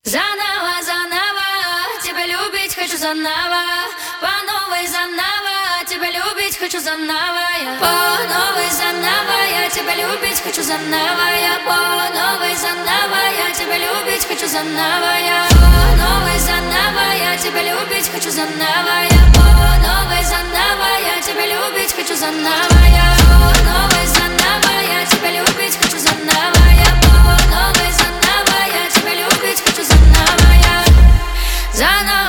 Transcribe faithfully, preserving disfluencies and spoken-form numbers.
Заново, заново, тебя любить хочу заново. По новой заново, тебя любить хочу заново. Я по новой заново, я тебя любить хочу заново. Я по новой заново, я тебя любить хочу заново. Я по новой заново, я тебя любить хочу заново. Я по новой заново, я тебя любить хочу заново. Я по новой заново, я тебя любить хочу заново. Я по новой заново, я тебя любить хочу заново. Я заново.